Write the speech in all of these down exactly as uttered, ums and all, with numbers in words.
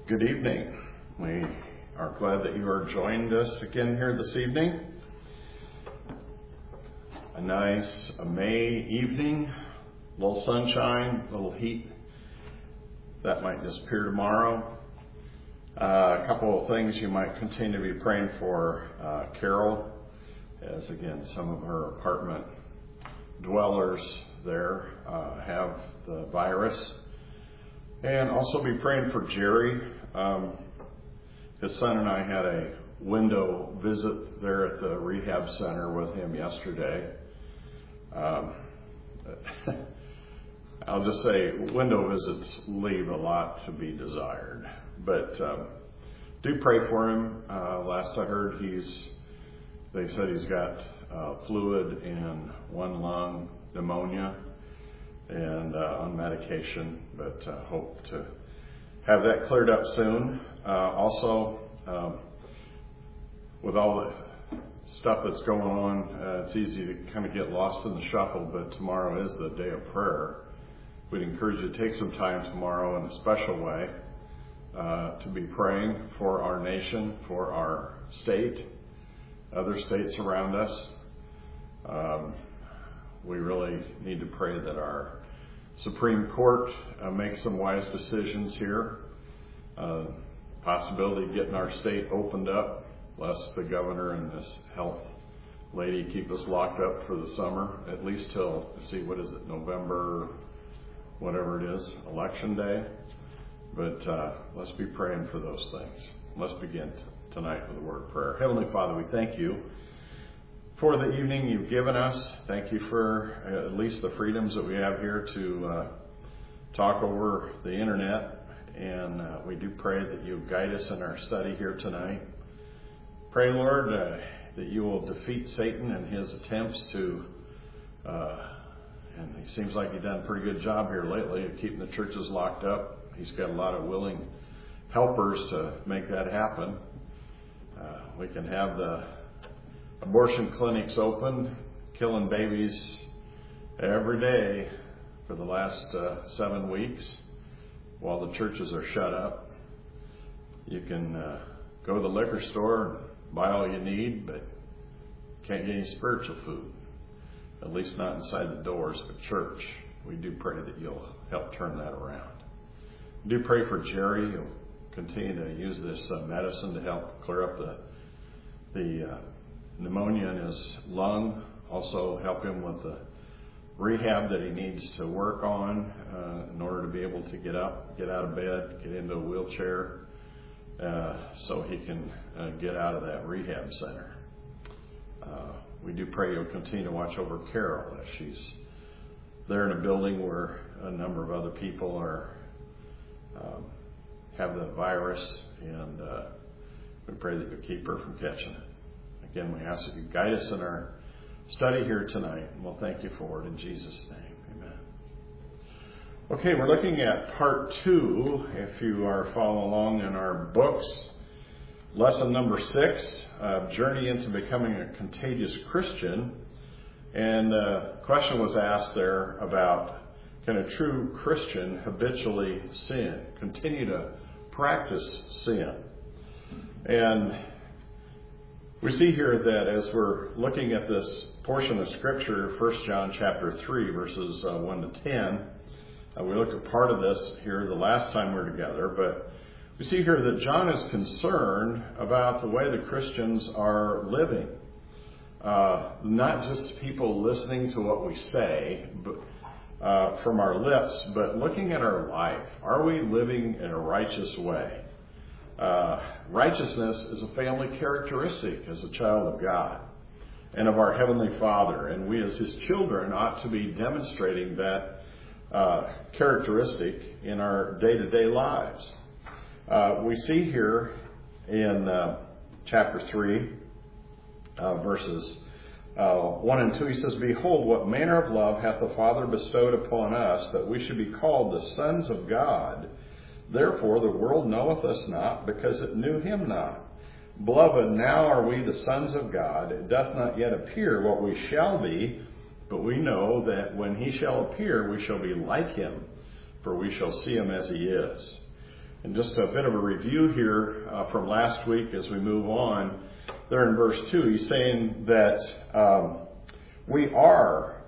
Good evening. We are glad that you are joined us again here this evening. A nice a May evening, a little sunshine, a little heat. That might disappear tomorrow. Uh, a couple of things you might continue to be praying for uh, Carol, as again some of her apartment dwellers there uh, have the virus. And also be praying for Jerry. Um, his son and I had a window visit there at the rehab center with him yesterday. Um, I'll just say window visits leave a lot to be desired. But um, do pray for him. Uh, last I heard, he's they said he's got uh, fluid in one lung, pneumonia, and uh, on medication, but uh, hope to have that cleared up soon. Uh, also, um, with all the stuff that's going on, uh, it's easy to kind of get lost in the shuffle, but tomorrow is the day of prayer. We'd encourage you to take some time tomorrow in a special way uh, to be praying for our nation, for our state, other states around us. Um, we really need to pray that our Supreme Court uh, makes some wise decisions here. Uh, possibility of getting our state opened up, lest the governor and this health lady keep us locked up for the summer, at least till, see, what is it, November, whatever it is, election day. But uh, let's be praying for those things. Let's begin t- tonight with a word of prayer. Heavenly Father, we thank you for the evening you've given us. Thank you for uh, at least the freedoms that we have here to uh, talk over the internet. And uh, we do pray that you guide us in our study here tonight. Pray, Lord, uh, that you will defeat Satan and his attempts to, uh, and it seems like you've done a pretty good job here lately of keeping the churches locked up. He's got a lot of willing helpers to make that happen. Uh, we can have the abortion clinics open, killing babies every day for the last uh, seven weeks while the churches are shut up. You can uh, go to the liquor store and buy all you need, but can't get any spiritual food, at least not inside the doors of a church. We do pray that you'll help turn that around. We do pray for Jerry. You'll continue to use this uh, medicine to help clear up the the uh, pneumonia in his lung. Also help him with the rehab that he needs to work on uh, in order to be able to get up, get out of bed, get into a wheelchair, uh, so he can uh, get out of that rehab center. Uh, we do pray you'll continue to watch over Carol as she's there in a building where a number of other people are um, have the virus, and uh, we pray that you'll keep her from catching it. Again, we ask that you guide us in our study here tonight, and we'll thank you for it in Jesus' name. Amen. Okay, we're looking at part two, if you are following along in our books. Lesson number six, uh, Journey into Becoming a Contagious Christian. And a question was asked there about, can a true Christian habitually sin, continue to practice sin? And we see here that as we're looking at this portion of Scripture, First John chapter three, verses uh, one to ten, uh, we looked at part of this here the last time we were together, but we see here that John is concerned about the way the Christians are living. Uh, not just people listening to what we say but, uh, from our lips, but looking at our life. Are we living in a righteous way? Uh, righteousness is a family characteristic as a child of God and of our Heavenly Father. And we as His children ought to be demonstrating that uh, characteristic in our day-to-day lives. Uh, we see here in uh, chapter three, uh, verses uh, one and two, he says, "Behold, what manner of love hath the Father bestowed upon us, that we should be called the sons of God. Therefore the world knoweth us not, because it knew him not. Beloved, now are we the sons of God. It doth not yet appear what we shall be, but we know that when he shall appear, we shall be like him, for we shall see him as he is. And just a bit of a review here uh, from last week as we move on. There in verse two, he's saying that um, we are,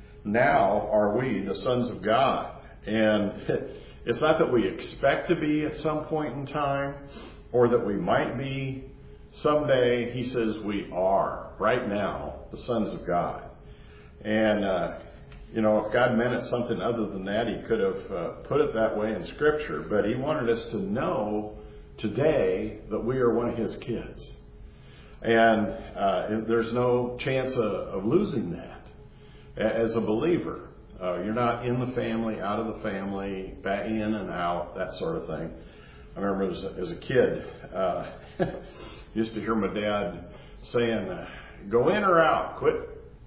now are we, the sons of God. And it's not that we expect to be at some point in time or that we might be someday. He says we are, right now, the sons of God. And, uh, you know, if God meant it something other than that, he could have uh, put it that way in Scripture. But he wanted us to know today that we are one of his kids. And uh, there's no chance of, of losing that as a believer. Uh, you're not in the family, out of the family, back in and out, that sort of thing. I remember as a, as a kid, uh, used to hear my dad saying, uh, go in or out, quit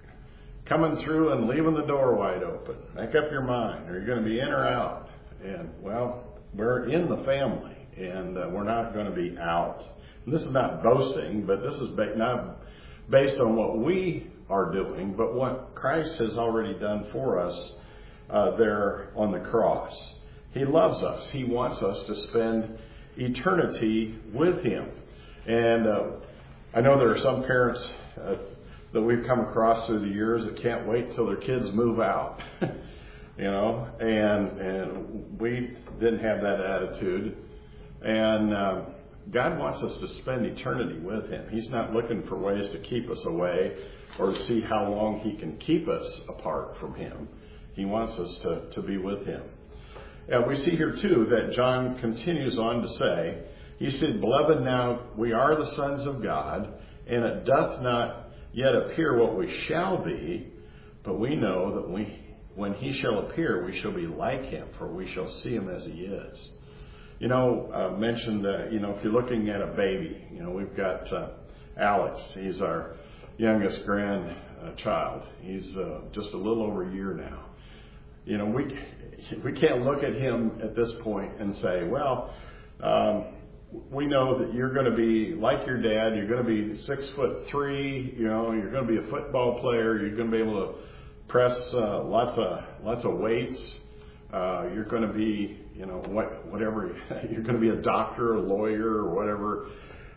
coming through and leaving the door wide open. Make up your mind. Are you going to be in or out? And, well, we're in the family, and uh, we're not going to be out. And this is not boasting, but this is ba- not based on what we are doing, but what Christ has already done for us uh, there on the cross. He loves us. He wants us to spend eternity with him. And uh, I know there are some parents uh, that we've come across through the years that can't wait till their kids move out. you know, and and we didn't have that attitude. And um, God wants us to spend eternity with him. He's not looking for ways to keep us away or to see how long he can keep us apart from him. He wants us to, to be with him. And we see here, too, that John continues on to say, he said, Beloved, now we are the sons of God, and it doth not yet appear what we shall be, but we know that we, when he shall appear, we shall be like him, for we shall see him as he is. You know, uh, mentioned, uh, you know, if you're looking at a baby, you know, we've got uh, Alex. He's our youngest grandchild. He's uh, just a little over a year now. You know, we we can't look at him at this point and say, well, um, we know that you're going to be like your dad. You're going to be six foot three. You know, you're going to be a football player. You're going to be able to press uh, lots of lots of weights. Uh, you're going to be, you know, what, whatever. You're going to be a doctor, a lawyer, or whatever.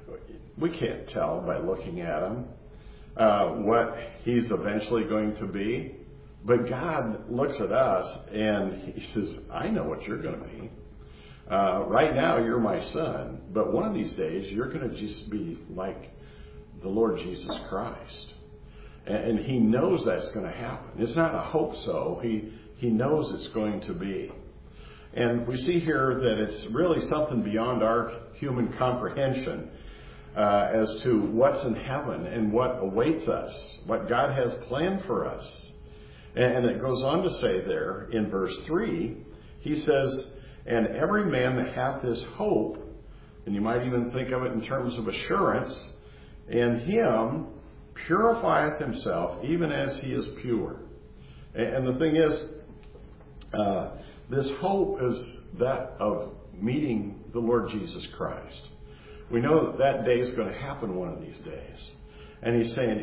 We can't tell by looking at him uh, what he's eventually going to be. But God looks at us and he says, I know what you're going to be. Uh, right now, you're my son, but one of these days, you're going to just be like the Lord Jesus Christ. And, and he knows that's going to happen. It's not a hope so. He He knows it's going to be. And we see here that it's really something beyond our human comprehension uh, as to what's in heaven and what awaits us, what God has planned for us. And, and it goes on to say there in verse three, he says, and every man that hath this hope, and you might even think of it in terms of assurance, in him purifieth himself even as he is pure. And, and the thing is, Uh, this hope is that of meeting the Lord Jesus Christ. We know that that day is going to happen one of these days. And he's saying,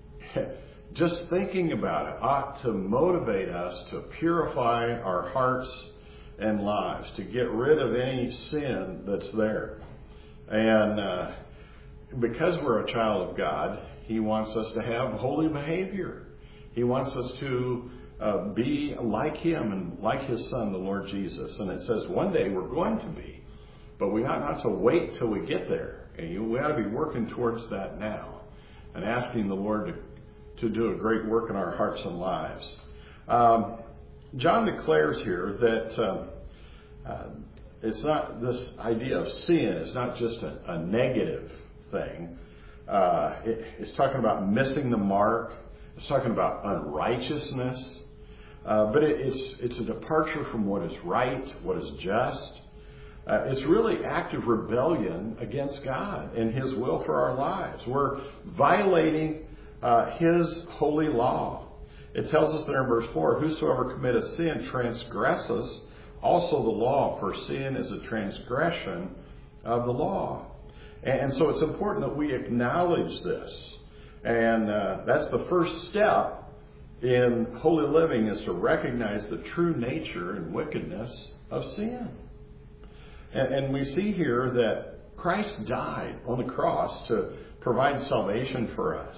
just thinking about it ought to motivate us to purify our hearts and lives, to get rid of any sin that's there. And uh, because we're a child of God, he wants us to have holy behavior. He wants us to Uh, be like him and like his son, the Lord Jesus. And it says one day we're going to be, but we ought not to wait till we get there. And you, we ought to be working towards that now and asking the Lord to, to do a great work in our hearts and lives. Um, John declares here that um, uh, it's not this idea of sin is not just a, a negative thing. Uh, it, it's talking about missing the mark. It's talking about unrighteousness. Uh, but it, it's it's a departure from what is right, what is just. Uh, it's really active rebellion against God and his will for our lives. We're violating uh, his holy law. It tells us there in verse four, whosoever committeth sin transgresses also the law, for sin is a transgression of the law. And, and so it's important that we acknowledge this. And uh, that's the first step in holy living, is to recognize the true nature and wickedness of sin. And, and we see here that Christ died on the cross to provide salvation for us.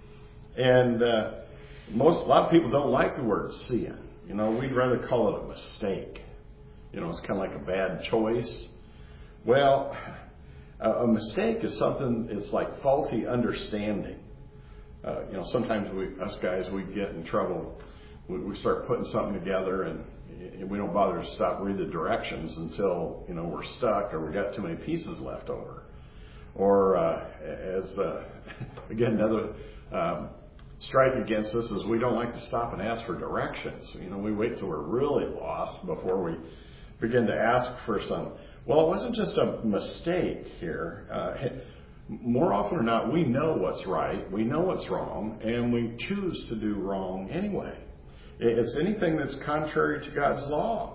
And uh, most, a lot of people don't like the word sin. You know, we'd rather call it a mistake. You know, it's kind of like a bad choice. Well, a mistake is something, it's like faulty understanding. Uh, you know, sometimes we, us guys, we get in trouble. We, we start putting something together and, and we don't bother to stop read the directions until, you know, we're stuck or we got too many pieces left over. Or uh, as, uh, again, another um, strike against us is we don't like to stop and ask for directions. You know, we wait till we're really lost before we begin to ask for some. Well, it wasn't just a mistake here. Uh, more often than not, we know what's right, we know what's wrong, and we choose to do wrong anyway. It's anything that's contrary to God's law.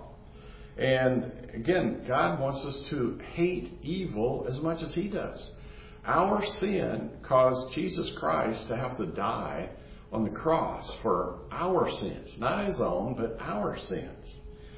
And again, God wants us to hate evil as much as He does. Our sin caused Jesus Christ to have to die on the cross for our sins, not His own, but our sins.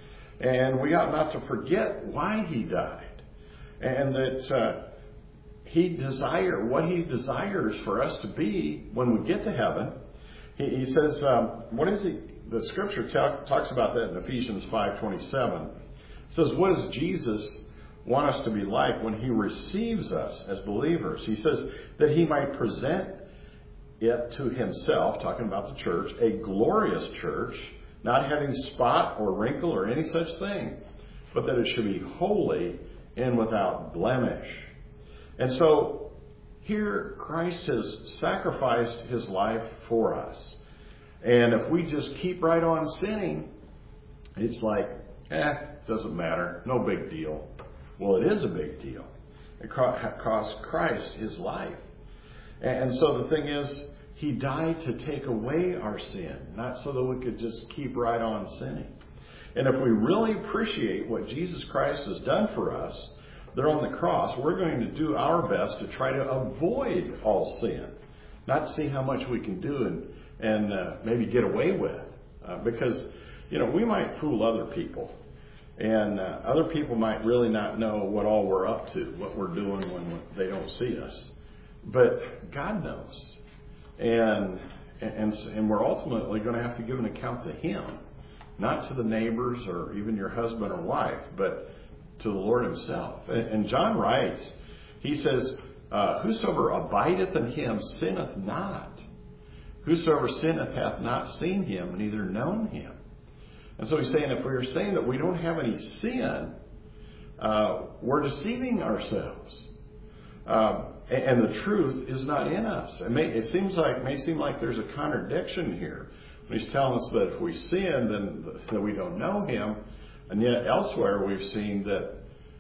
And we ought not to forget why He died, and that uh, He desire what He desires for us to be when we get to heaven. He, he says, um, what is He? The Scripture t- talks about that in Ephesians five twenty-seven. It says, what does Jesus want us to be like when He receives us as believers? He says that He might present it to Himself, talking about the church, a glorious church, not having spot or wrinkle or any such thing, but that it should be holy and without blemish. And so here Christ has sacrificed His life for us. And if we just keep right on sinning, it's like, eh, doesn't matter, no big deal. Well, it is a big deal. It cost Christ His life. And so the thing is, He died to take away our sin, not so that we could just keep right on sinning. And if we really appreciate what Jesus Christ has done for us there on the cross, we're going to do our best to try to avoid all sin, not see how much we can do and, and uh, maybe get away with. Uh, because, you know, we might fool other people. And uh, other people might really not know what all we're up to, what we're doing when they don't see us. But God knows. And, and and we're ultimately going to have to give an account to Him, not to the neighbors or even your husband or wife, but to the Lord Himself. And, and John writes, he says, uh, whosoever abideth in Him sinneth not. Whosoever sinneth hath not seen Him, neither known Him. And so he's saying if we're saying that we don't have any sin, uh, we're deceiving ourselves. Uh, And the truth is not in us. It, may, it seems like may seem like there's a contradiction here. When He's telling us that if we sin, then that we don't know Him, and yet elsewhere we've seen that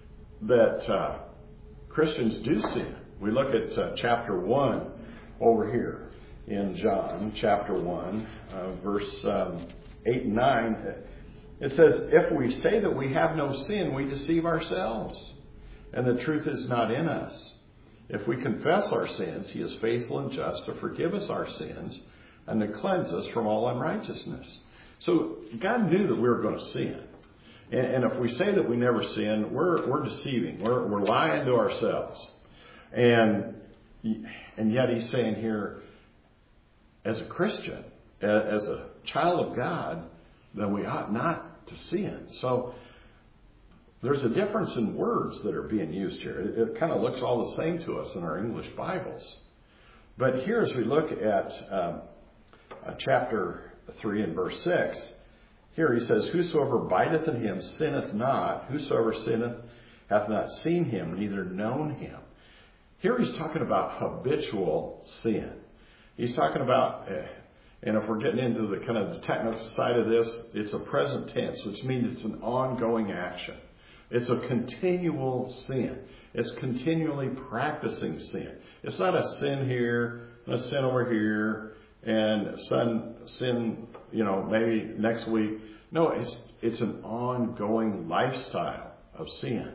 that uh, Christians do sin. We look at uh, chapter one over here in John, chapter one, uh, verse um, eight and nine. It says, "If we say that we have no sin, we deceive ourselves, and the truth is not in us. If we confess our sins, He is faithful and just to forgive us our sins and to cleanse us from all unrighteousness." So God knew that we were going to sin. And, and if we say that we never sin, we're, we're deceiving. We're, we're lying to ourselves. And, and yet He's saying here, as a Christian, as a child of God, that we ought not to sin. So there's a difference in words that are being used here. It, it kind of looks all the same to us in our English Bibles. But here as we look at um, uh, chapter three and verse six, here he says, "Whosoever abideth in Him sinneth not. Whosoever sinneth hath not seen Him, neither known Him." Here he's talking about habitual sin. He's talking about, uh, and if we're getting into the kind of the technical side of this, it's a present tense, which means it's an ongoing action. It's a continual sin. It's continually practicing sin. It's not a sin here, and a sin over here, and sin, sin, you know, maybe next week. No, it's it's an ongoing lifestyle of sin.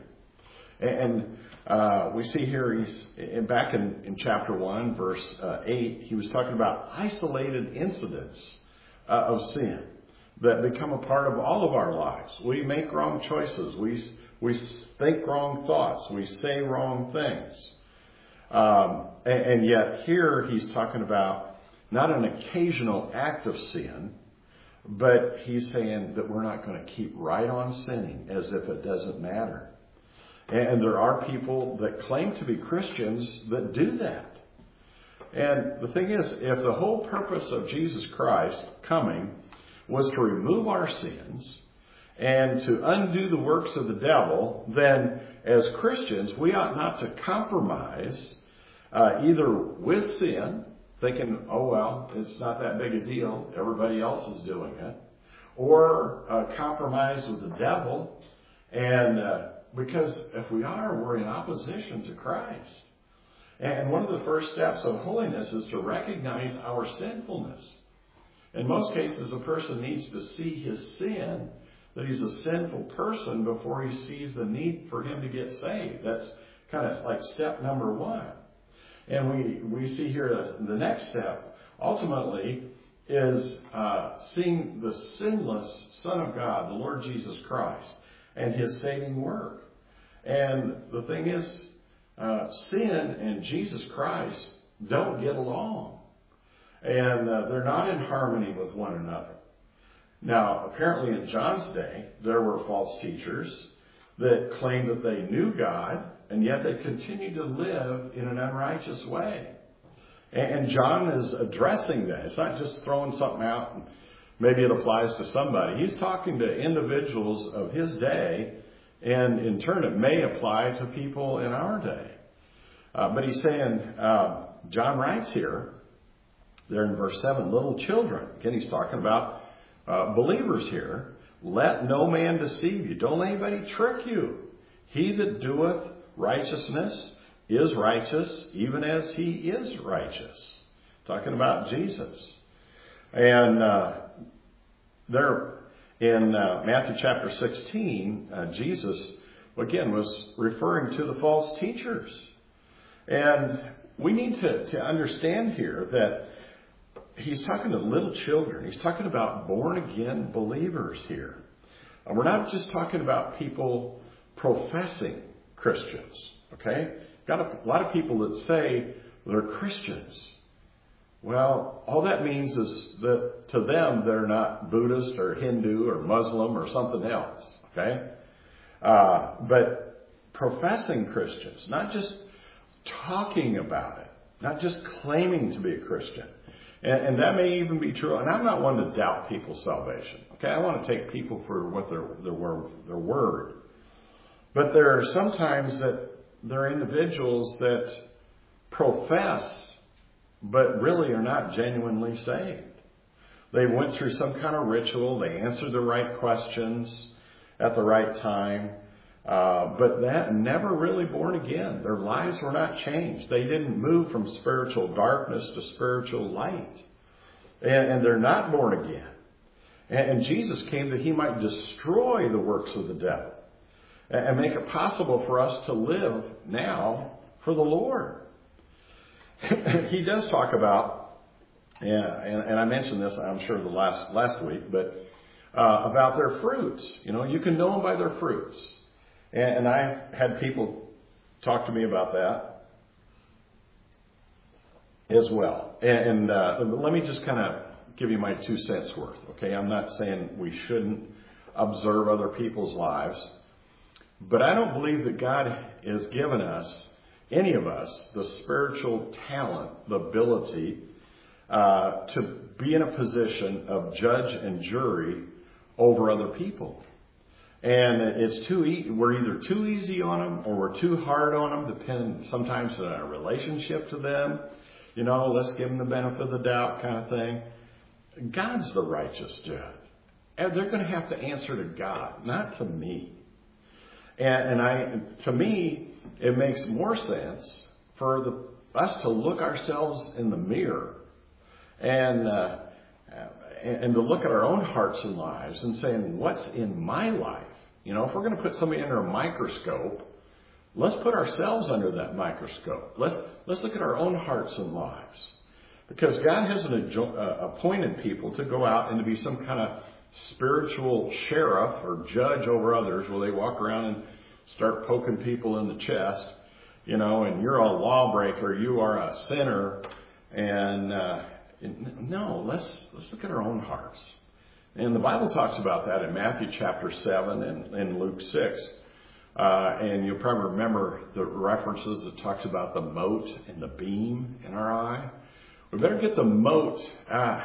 And uh, we see here, he's back in, in chapter one, verse uh, eight, he was talking about isolated incidents uh, of sin. that become a part of all of our lives. We make wrong choices. We, we think wrong thoughts. We say wrong things. Um, and, and yet here he's talking about not an occasional act of sin, but he's saying that we're not going to keep right on sinning as if it doesn't matter. And there are people that claim to be Christians that do that. And the thing is, if the whole purpose of Jesus Christ coming was to remove our sins and to undo the works of the devil, then as Christians, we ought not to compromise uh, either with sin, thinking, oh, well, it's not that big a deal, everybody else is doing it, or uh, compromise with the devil, and uh, because if we are, we're in opposition to Christ. And one of the first steps of holiness is to recognize our sinfulness. In most cases, a person needs to see his sin, that he's a sinful person, before he sees the need for him to get saved. That's kind of like step number one. And we, we see here that the next step, ultimately, is uh, seeing the sinless Son of God, the Lord Jesus Christ, and his saving work. And the thing is, uh, sin and Jesus Christ don't get along. And uh, they're not in harmony with one another. Now, apparently in John's day, there were false teachers that claimed that they knew God, and yet they continued to live in an unrighteous way. And John is addressing that. It's not just throwing something out and maybe it applies to somebody. He's talking to individuals of his day, and in turn it may apply to people in our day. Uh, but he's saying, uh, John writes here, there in verse seven, little children. Again, he's talking about uh, believers here. Let no man deceive you. Don't let anybody trick you. He that doeth righteousness is righteous, even as he is righteous. Talking about Jesus. And uh, there in uh, Matthew chapter sixteen, uh, Jesus, again, was referring to the false teachers. And we need to, to understand here that he's talking to little children. He's talking about born-again believers here. And we're not just talking about people professing Christians, okay? Got a lot of people that say they're Christians. Well, all that means is that to them they're not Buddhist or Hindu or Muslim or something else, okay? Uh, but professing Christians, not just talking about it, not just claiming to be a Christian. And, and that may even be true. And I'm not one to doubt people's salvation. Okay, I want to take people for what their their word, their word. But there are sometimes that there are individuals that profess, but really are not genuinely saved. They went through some kind of ritual. They answered the right questions at the right time. Uh, but that never really born again. Their lives were not changed. They didn't move from spiritual darkness to spiritual light. And, and they're not born again. And, and Jesus came that he might destroy the works of the devil and, and make it possible for us to live now for the Lord. He does talk about, yeah, and, and I mentioned this, I'm sure, the last last week, but uh, about their fruits. You know, you can know them by their fruits. And I had people talk to me about that as well. And uh, let me just kind of give you my two cents worth. Okay, I'm not saying we shouldn't observe other people's lives, but I don't believe that God has given us, any of us, the spiritual talent, the ability uh, to be in a position of judge and jury over other people. And it's too e- we're either too easy on them or we're too hard on them, depending sometimes on our relationship to them. You know, let's give them the benefit of the doubt kind of thing. God's the righteous judge. And they're going to have to answer to God, not to me. And, and I, to me, it makes more sense for the, us to look ourselves in the mirror and uh, and to look at our own hearts and lives and saying, what's in my life? You know, if we're going to put somebody under a microscope, let's put ourselves under that microscope. Let's let's look at our own hearts and lives. Because God hasn't appointed people to go out and to be some kind of spiritual sheriff or judge over others, where they walk around and start poking people in the chest, you know, and you're a lawbreaker, you are a sinner, and uh, no, let's let's look at our own hearts. And the Bible talks about that in Matthew chapter seven and in Luke six. Uh, and you'll probably remember the references that talks about the mote and the beam in our eye. We better get the mote. Uh,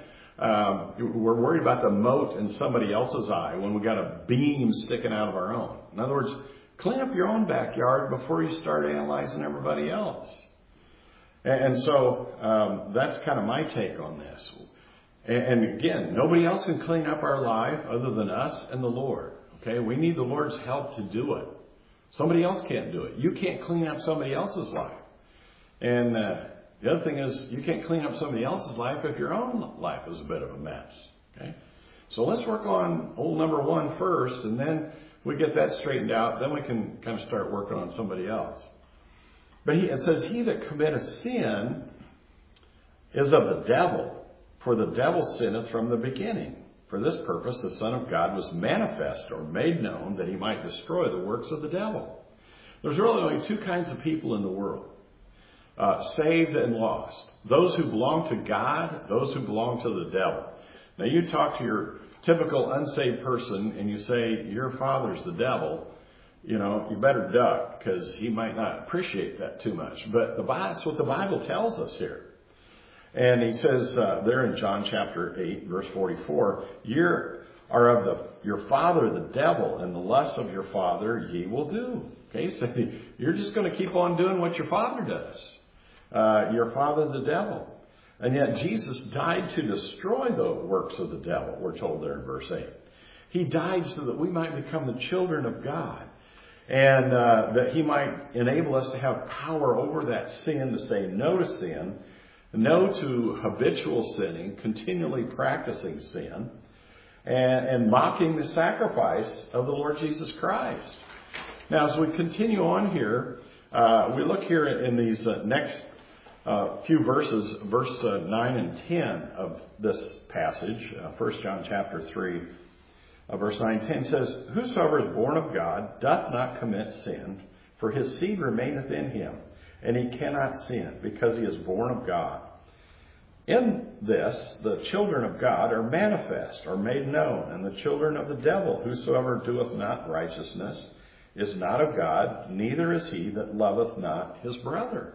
um, we're worried about the mote in somebody else's eye when we got a beam sticking out of our own. In other words, clean up your own backyard before you start analyzing everybody else. And, and so um, that's kind of my take on this. And, and again, nobody else can clean up our life other than us and the Lord. Okay, we need the Lord's help to do it. Somebody else can't do it. You can't clean up somebody else's life. And uh, the other thing is, you can't clean up somebody else's life if your own life is a bit of a mess. Okay, so let's work on old number one first, and then we get that straightened out. Then we can kind of start working on somebody else. But he, it says, he that committeth sin is of the devil, for the devil sinneth from the beginning. For this purpose, the Son of God was manifest or made known that he might destroy the works of the devil. There's really only two kinds of people in the world, uh, saved and lost. Those who belong to God, those who belong to the devil. Now, you talk to your typical unsaved person and you say, your father's the devil, you know, you better duck because he might not appreciate that too much. But the, that's what the Bible tells us here. And he says uh, there in John chapter eight, verse forty-four, ye are of the, your father the devil, and the lusts of your father ye will do. Okay, so you're just going to keep on doing what your father does. Uh, your father the devil. And yet Jesus died to destroy the works of the devil, we're told there in verse eight. He died so that we might become the children of God. And uh, that he might enable us to have power over that sin, to say no to sin, no to habitual sinning, continually practicing sin, and, and mocking the sacrifice of the Lord Jesus Christ. Now, as we continue on here, uh, we look here in these uh, next uh, few verses, verse uh, nine and ten of this passage, uh, First John chapter three, uh, verse nine and ten says, whosoever is born of God doth not commit sin, for his seed remaineth in him, and he cannot sin, because he is born of God. In this, the children of God are manifest, or made known, and the children of the devil, whosoever doeth not righteousness, is not of God, neither is he that loveth not his brother.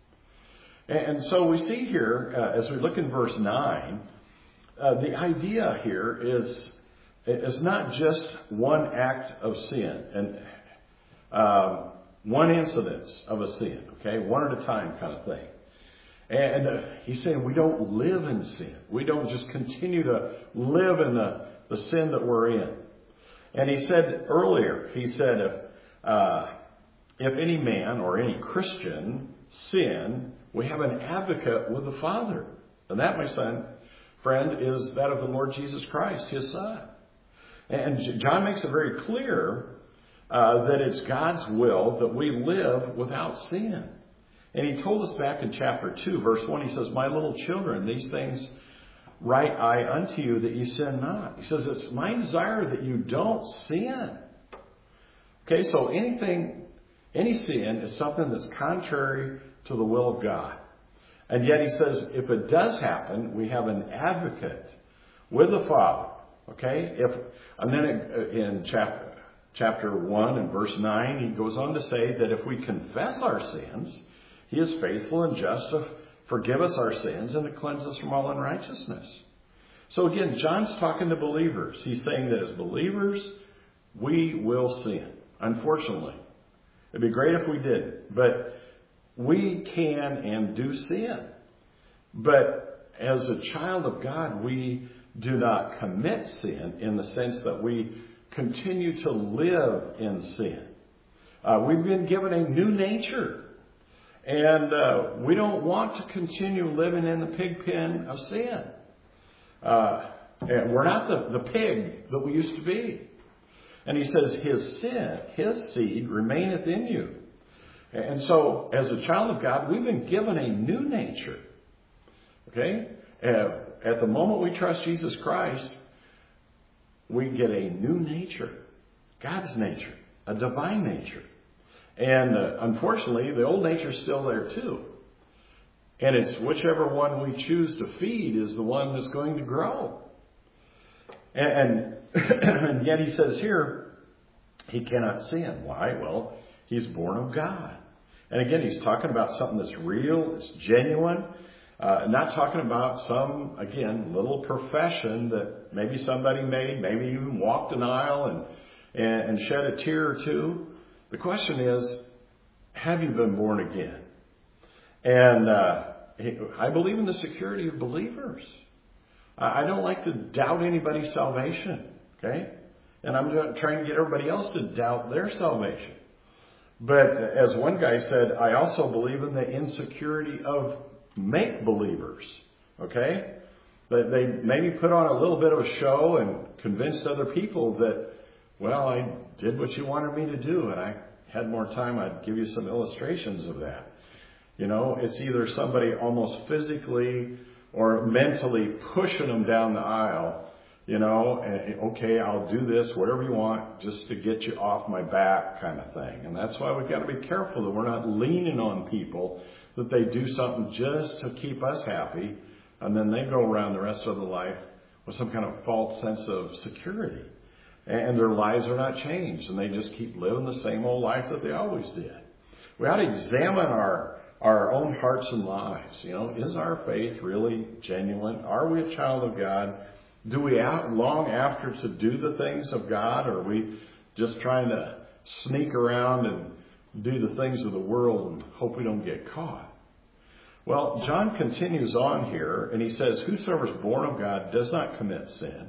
And so we see here, uh, as we look in verse nine, uh, the idea here is, is not just one act of sin, and uh, one incidence of a sin, okay, one at a time kind of thing. And uh, he's saying we don't live in sin. We don't just continue to live in the, the sin that we're in. And he said earlier, he said, if, uh, if any man or any Christian sin, we have an advocate with the Father. And that, my son, friend, is that of the Lord Jesus Christ, his Son. And John makes it very clear uh, that it's God's will that we live without sin. And he told us back in chapter two, verse one, he says, my little children, these things write I unto you that ye sin not. He says, it's my desire that you don't sin. Okay, so anything, any sin is something that's contrary to the will of God. And yet he says, if it does happen, we have an advocate with the Father. Okay, if and then in chapter, chapter one and verse nine, he goes on to say that if we confess our sins, he is faithful and just to forgive us our sins and to cleanse us from all unrighteousness. So again, John's talking to believers. He's saying that as believers, we will sin. Unfortunately. It'd be great if we didn't. But we can and do sin. But as a child of God, we do not commit sin in the sense that we continue to live in sin. Uh, we've been given a new nature. And uh, we don't want to continue living in the pig pen of sin. Uh, and we're not the, the pig that we used to be. And he says, his sin, his seed remaineth in you. And so, as a child of God, we've been given a new nature. Okay? Uh, at the moment we trust Jesus Christ, we get a new nature, God's nature, a divine nature. And uh, unfortunately, the old nature is still there too. And it's whichever one we choose to feed is the one that's going to grow. And, and, and yet he says here, he cannot sin. Why? Well, he's born of God. And again, he's talking about something that's real, it's genuine. Uh, not talking about some, again, little profession that maybe somebody made, maybe even walked an aisle and, and, and shed a tear or two. The question is, have you been born again? And uh, I believe in the security of believers. I don't like to doubt anybody's salvation, okay? And I'm not trying to get everybody else to doubt their salvation. But as one guy said, I also believe in the insecurity of make-believers, okay? That they maybe put on a little bit of a show and convinced other people that, well, I did what you wanted me to do, and I had more time, I'd give you some illustrations of that. You know, it's either somebody almost physically or mentally pushing them down the aisle, you know, and, okay, I'll do this, whatever you want, just to get you off my back kind of thing. And that's why we've got to be careful that we're not leaning on people, that they do something just to keep us happy, and then they go around the rest of their life with some kind of false sense of security. And their lives are not changed, and they just keep living the same old life that they always did. We ought to examine our our own hearts and lives. You know, is our faith really genuine? Are we a child of God? Do we out long after to do the things of God, or are we just trying to sneak around and do the things of the world and hope we don't get caught? Well, John continues on here, and he says, whosoever is born of God does not commit sin,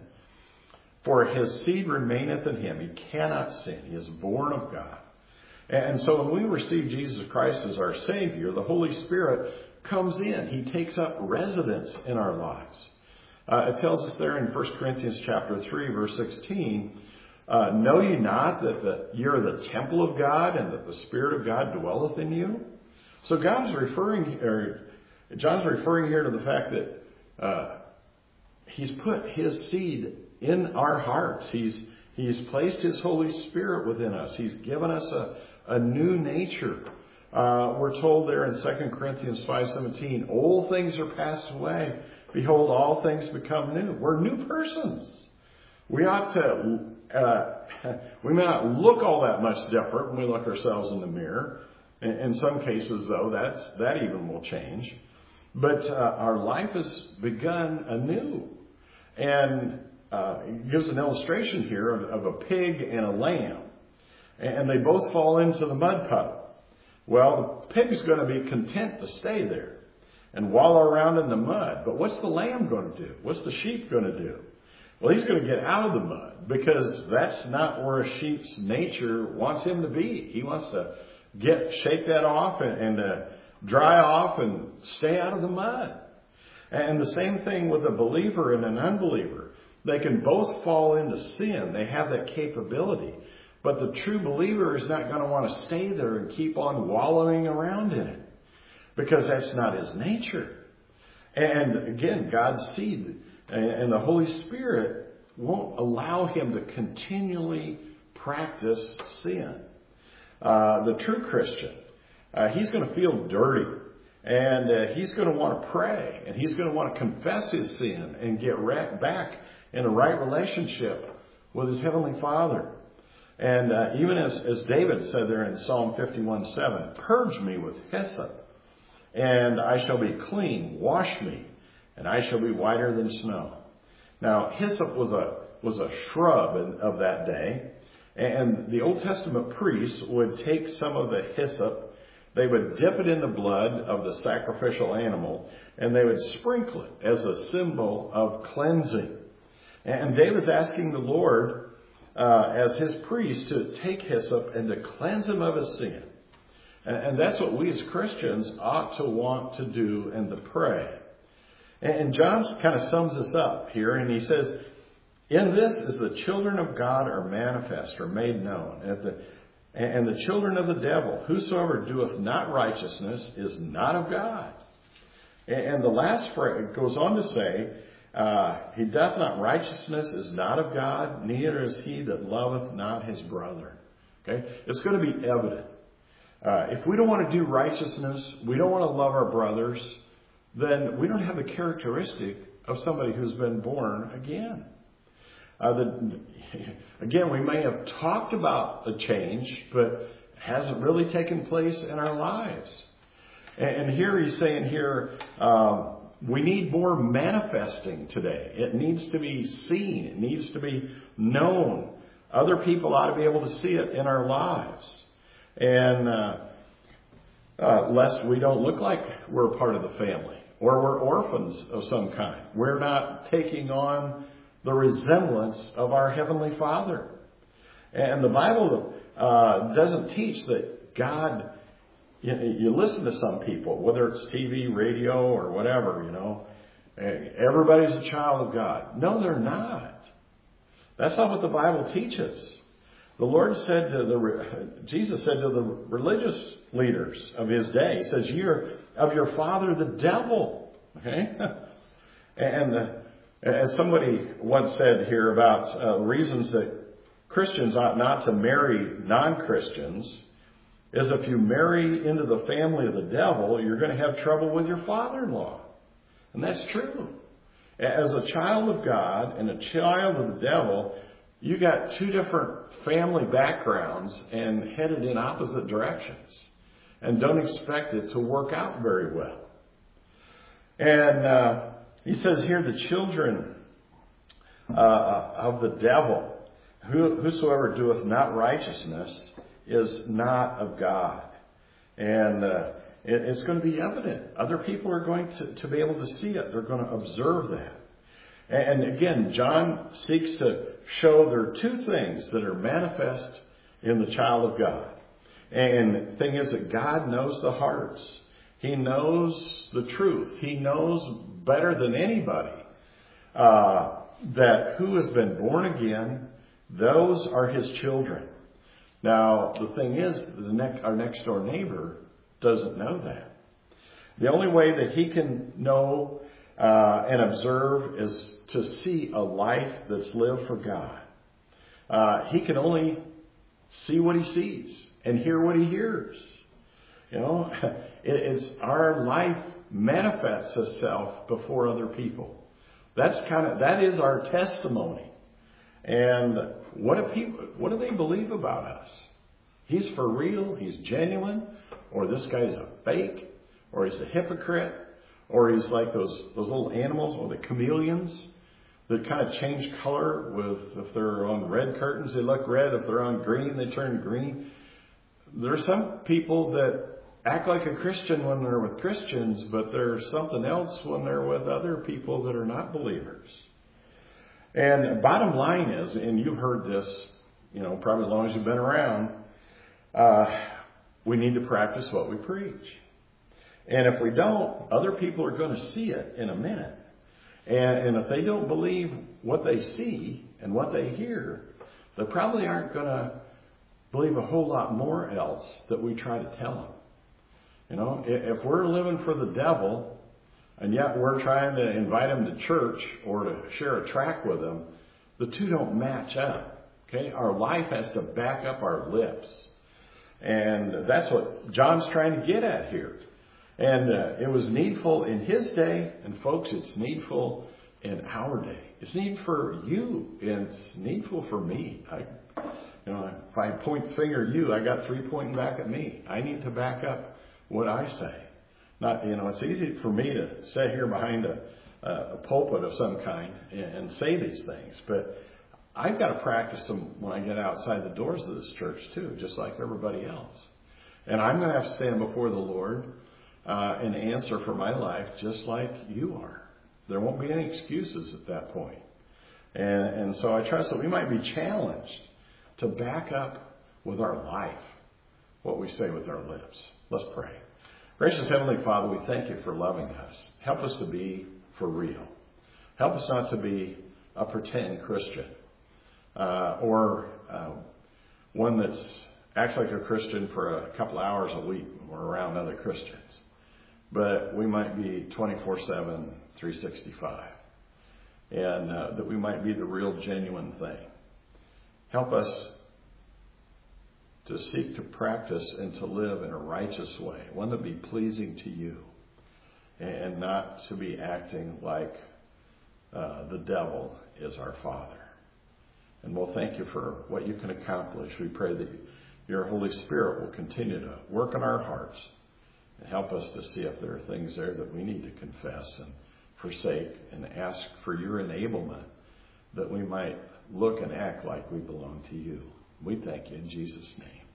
for his seed remaineth in him. He cannot sin. He is born of God. And so when we receive Jesus Christ as our Savior, the Holy Spirit comes in. He takes up residence in our lives. Uh, it tells us there in First Corinthians chapter three, verse sixteen, uh, know ye not that the, you're the temple of God and that the Spirit of God dwelleth in you? So God's referring, or John's referring here to the fact that uh, He's put His seed in our hearts. He's He's placed His Holy Spirit within us. He's given us a, a new nature. Uh, we're told there in Second Corinthians five seventeen, old things are passed away. Behold, all things become new. We're new persons. We ought to, uh, we may not look all that much different when we look ourselves in the mirror. In, in some cases, though, that's, that even will change. But uh, our life has begun anew. And uh, it gives an illustration here of, of a pig and a lamb. And they both fall into the mud puddle. Well, the pig's going to be content to stay there and wallow around in the mud. But what's the lamb going to do? What's the sheep going to do? Well, he's going to get out of the mud, because that's not where a sheep's nature wants him to be. He wants to get shake that off and, and uh, dry off and stay out of the mud. And the same thing with a believer and an unbeliever. They can both fall into sin. They have that capability. But the true believer is not going to want to stay there and keep on wallowing around in it, because that's not his nature. And again, God's seed and the Holy Spirit won't allow him to continually practice sin. Uh, the true Christian, uh, he's going to feel dirty, and uh, he's going to want to pray, and he's going to want to confess his sin and get right back in a right relationship with his Heavenly Father. And uh, even as, as David said there in Psalm fifty-one seven, purge me with hyssop, and I shall be clean. Wash me, and I shall be whiter than snow. Now, hyssop was a was a shrub in, of that day, and the Old Testament priests would take some of the hyssop, they would dip it in the blood of the sacrificial animal, and they would sprinkle it as a symbol of cleansing. And David's asking the Lord, uh, as his priest, to take hyssop and to cleanse him of his sin. And that's what we as Christians ought to want to do and to pray. And John kind of sums this up here, and he says, in this is the children of God are manifest, or made known. And the, and the children of the devil, whosoever doeth not righteousness is not of God. And the last phrase goes on to say, Uh, he doth not righteousness is not of God, neither is he that loveth not his brother. Okay? It's going to be evident. Uh, if we don't want to do righteousness, we don't want to love our brothers, then we don't have the characteristic of somebody who's been born again. Uh, the, again, we may have talked about a change, but it hasn't really taken place in our lives. And, and here he's saying here, um, we need more manifesting today. It needs to be seen. It needs to be known. Other people ought to be able to see it in our lives. And uh, uh, lest we don't look like we're a part of the family, or we're orphans of some kind. We're not taking on the resemblance of our Heavenly Father. And the Bible uh, doesn't teach that God, you, you listen to some people, whether it's T V, radio, or whatever, you know, everybody's a child of God. No, they're not. That's not what the Bible teaches. The Lord said to the, Jesus said to the religious leaders of his day, he says, you're of your father the devil. Okay? And the, as somebody once said here about uh, reasons that Christians ought not to marry non-Christians, is if you marry into the family of the devil, you're going to have trouble with your father-in-law. And that's true. As a child of God and a child of the devil, you got two different family backgrounds and headed in opposite directions. And don't expect it to work out very well. And uh, he says here, the children uh, of the devil, who, whosoever doeth not righteousness is not of God. And uh, it, it's going to be evident. Other people are going to, to be able to see it. They're going to observe that. And again, John seeks to show there are two things that are manifest in the child of God. And the thing is that God knows the hearts. He knows the truth. He knows better than anybody uh, that who has been born again, those are his children. Now, the thing is, the next, our next door neighbor doesn't know that. The only way that he can know uh, and observe is to see a life that's lived for God. Uh, he can only see what he sees and hear what he hears. You know, it, it's our life manifests itself before other people. That's kind of that is our testimony. And what do people? What do they believe about us? He's for real. He's genuine, or this guy's a fake, or he's a hypocrite, or he's like those those little animals, or the chameleons that kind of change color with, if they're on red curtains, they look red. If they're on green, they turn green. There are some people that act like a Christian when they're with Christians, but they're something else when they're with other people that are not believers. And bottom line is, and you've heard this, you know, probably as long as you've been around, uh, we need to practice what we preach. And if we don't, other people are going to see it in a minute. And, and if they don't believe what they see and what they hear, they probably aren't going to believe a whole lot more else that we try to tell them. You know, if we're living for the devil, and yet we're trying to invite them to church or to share a tract with them, the two don't match up. Okay, our life has to back up our lips. And that's what John's trying to get at here. And uh, it was needful in his day, and folks, it's needful in our day. It's needful for you, and it's needful for me. I, you know, if I point the finger at you, I got three pointing back at me. I need to back up what I say. Not, you know, it's easy for me to sit here behind a, a pulpit of some kind and, and say these things, but I've got to practice them when I get outside the doors of this church too, just like everybody else. And I'm going to have to stand before the Lord uh, and answer for my life just like you are. There won't be any excuses at that point. And, and so I trust that we might be challenged to back up with our life what we say with our lips. Let's pray. Gracious Heavenly Father, we thank you for loving us. Help us to be for real. Help us not to be a pretend Christian uh, or uh, one that acts like a Christian for a couple hours a week when we're around other Christians. But we might be twenty-four seven, three sixty-five. and uh, that we might be the real genuine thing. Help us to seek to practice and to live in a righteous way, one that be pleasing to you, and not to be acting like uh, the devil is our father. And we'll thank you for what you can accomplish. We pray that your Holy Spirit will continue to work in our hearts and help us to see if there are things there that we need to confess and forsake, and ask for your enablement that we might look and act like we belong to you. We thank you in Jesus' name.